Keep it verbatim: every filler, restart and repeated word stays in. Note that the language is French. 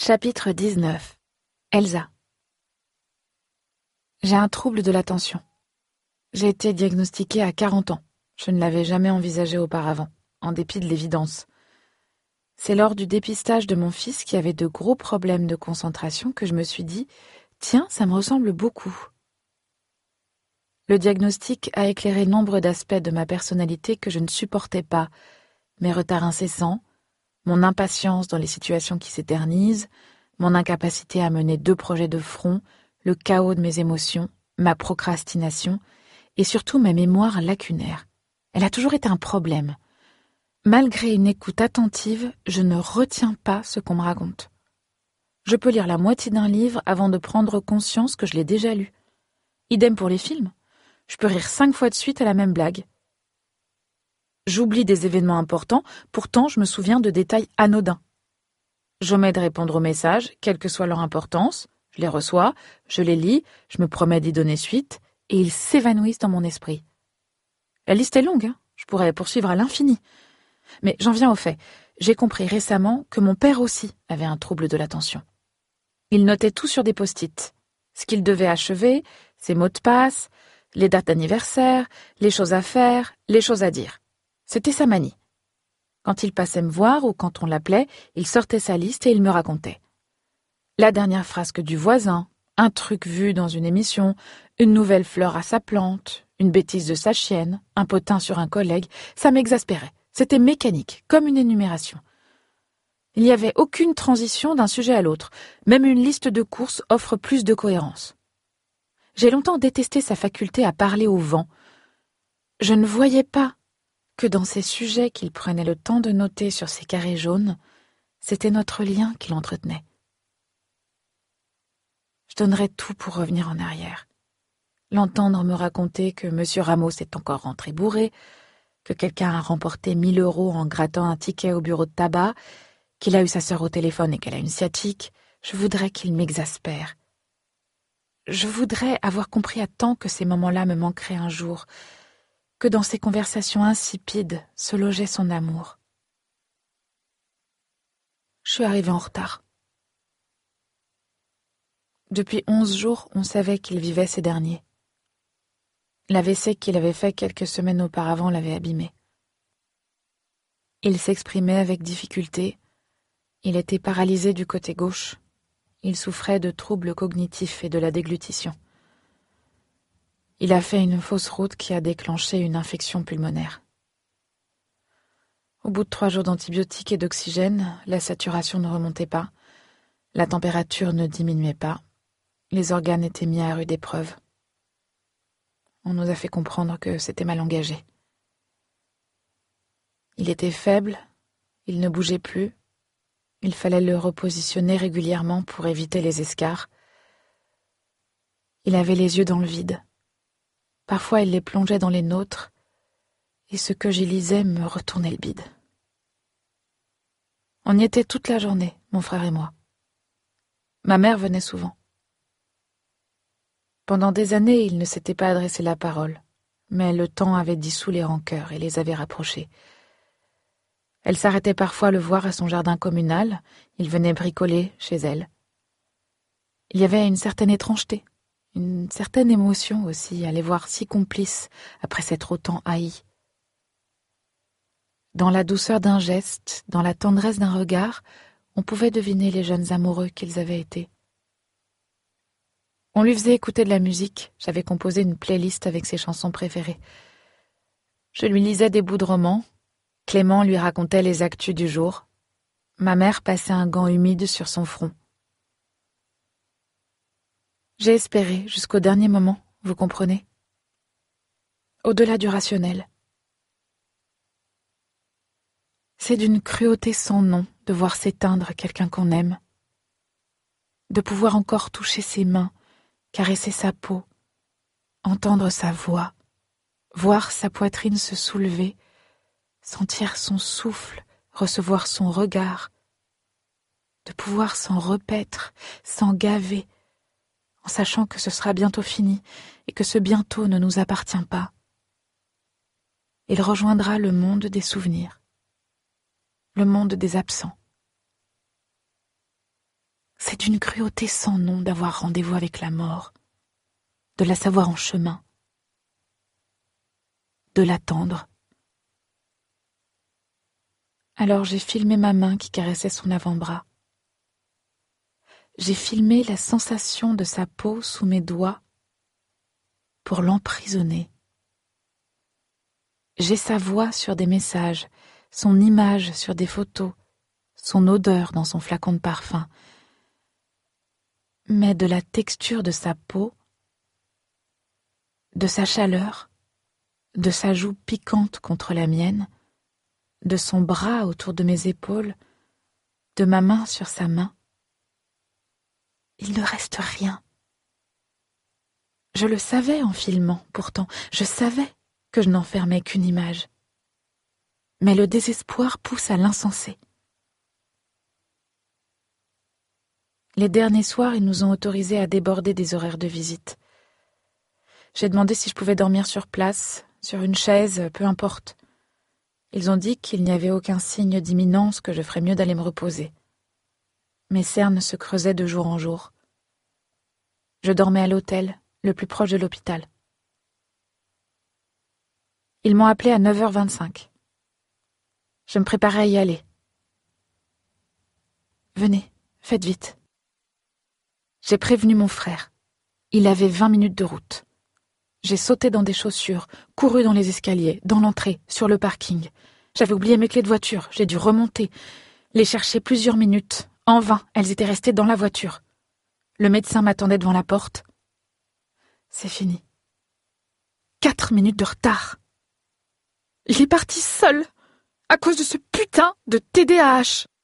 Chapitre dix-neuf. Elsa. J'ai un trouble de l'attention. J'ai été diagnostiquée à quarante ans. Je ne l'avais jamais envisagé auparavant, en dépit de l'évidence. C'est lors du dépistage de mon fils qui avait de gros problèmes de concentration que je me suis dit « Tiens, ça me ressemble beaucoup ». Le diagnostic a éclairé nombre d'aspects de ma personnalité que je ne supportais pas, mes retards incessants, mon impatience dans les situations qui s'éternisent, mon incapacité à mener deux projets de front, le chaos de mes émotions, ma procrastination et surtout ma mémoire lacunaire. Elle a toujours été un problème. Malgré une écoute attentive, je ne retiens pas ce qu'on me raconte. Je peux lire la moitié d'un livre avant de prendre conscience que je l'ai déjà lu. Idem pour les films. Je peux rire cinq fois de suite à la même blague. J'oublie des événements importants, pourtant je me souviens de détails anodins. J'omets de répondre aux messages, quelle que soit leur importance, je les reçois, je les lis, je me promets d'y donner suite, et ils s'évanouissent dans mon esprit. La liste est longue, hein, je pourrais poursuivre à l'infini. Mais j'en viens au fait, j'ai compris récemment que mon père aussi avait un trouble de l'attention. Il notait tout sur des post-it, ce qu'il devait achever, ses mots de passe, les dates d'anniversaire, les choses à faire, les choses à dire. C'était sa manie. Quand il passait me voir ou quand on l'appelait, il sortait sa liste et il me racontait. La dernière frasque du voisin, un truc vu dans une émission, une nouvelle fleur à sa plante, une bêtise de sa chienne, un potin sur un collègue, ça m'exaspérait. C'était mécanique, comme une énumération. Il n'y avait aucune transition d'un sujet à l'autre. Même une liste de courses offre plus de cohérence. J'ai longtemps détesté sa faculté à parler au vent. Je ne voyais pas que dans ces sujets qu'il prenait le temps de noter sur ses carrés jaunes, c'était notre lien qu'il entretenait. Je donnerais tout pour revenir en arrière. L'entendre me raconter que M. Ramos est encore rentré bourré, que quelqu'un a remporté mille euros en grattant un ticket au bureau de tabac, qu'il a eu sa sœur au téléphone et qu'elle a une sciatique, je voudrais qu'il m'exaspère. Je voudrais avoir compris à temps que ces moments-là me manqueraient un jour, que dans ces conversations insipides se logeait son amour. Je suis arrivée en retard. Depuis onze jours, on savait qu'il vivait ces derniers. L'A V C qu'il avait fait quelques semaines auparavant l'avait abîmé. Il s'exprimait avec difficulté. Il était paralysé du côté gauche. Il souffrait de troubles cognitifs et de la déglutition. Il a fait une fausse route qui a déclenché une infection pulmonaire. Au bout de trois jours d'antibiotiques et d'oxygène, la saturation ne remontait pas, la température ne diminuait pas, les organes étaient mis à rude épreuve. On nous a fait comprendre que c'était mal engagé. Il était faible, il ne bougeait plus, il fallait le repositionner régulièrement pour éviter les escarres. Il avait les yeux dans le vide. Parfois il les plongeait dans les nôtres, et ce que j'y lisais me retournait le bide. On y était toute la journée, mon frère et moi. Ma mère venait souvent. Pendant des années, il ne s'était pas adressé la parole, mais le temps avait dissous les rancœurs et les avait rapprochés. Elle s'arrêtait parfois le voir à son jardin communal, il venait bricoler chez elle. Il y avait une certaine étrangeté, une certaine émotion aussi à les voir si complices après s'être autant haïs. Dans la douceur d'un geste, dans la tendresse d'un regard, on pouvait deviner les jeunes amoureux qu'ils avaient été. On lui faisait écouter de la musique, j'avais composé une playlist avec ses chansons préférées. Je lui lisais des bouts de romans, Clément lui racontait les actus du jour, ma mère passait un gant humide sur son front. J'ai espéré jusqu'au dernier moment, vous comprenez ? Au-delà du rationnel. C'est d'une cruauté sans nom de voir s'éteindre quelqu'un qu'on aime, de pouvoir encore toucher ses mains, caresser sa peau, entendre sa voix, voir sa poitrine se soulever, sentir son souffle, recevoir son regard, de pouvoir s'en repaître, s'en gaver, en sachant que ce sera bientôt fini et que ce bientôt ne nous appartient pas. Il rejoindra le monde des souvenirs, le monde des absents. C'est d'une cruauté sans nom d'avoir rendez-vous avec la mort, de la savoir en chemin, de l'attendre. Alors j'ai filmé ma main qui caressait son avant-bras. J'ai filmé la sensation de sa peau sous mes doigts pour l'emprisonner. J'ai sa voix sur des messages, son image sur des photos, son odeur dans son flacon de parfum. Mais de la texture de sa peau, de sa chaleur, de sa joue piquante contre la mienne, de son bras autour de mes épaules, de ma main sur sa main, il ne reste rien. Je le savais en filmant, pourtant, je savais que je n'enfermais qu'une image. Mais le désespoir pousse à l'insensé. Les derniers soirs, ils nous ont autorisés à déborder des horaires de visite. J'ai demandé si je pouvais dormir sur place, sur une chaise, peu importe. Ils ont dit qu'il n'y avait aucun signe d'imminence, que je ferais mieux d'aller me reposer. Mes cernes se creusaient de jour en jour. Je dormais à l'hôtel, le plus proche de l'hôpital. Ils m'ont appelé à neuf heures vingt-cinq. Je me préparais à y aller. Venez, faites vite. J'ai prévenu mon frère. Il avait vingt minutes de route. J'ai sauté dans des chaussures, couru dans les escaliers, dans l'entrée, sur le parking. J'avais oublié mes clés de voiture, j'ai dû remonter, les chercher plusieurs minutes. En vain, elles étaient restées dans la voiture. Le médecin m'attendait devant la porte. C'est fini. Quatre minutes de retard. Il est parti seul, à cause de ce putain de T D A H.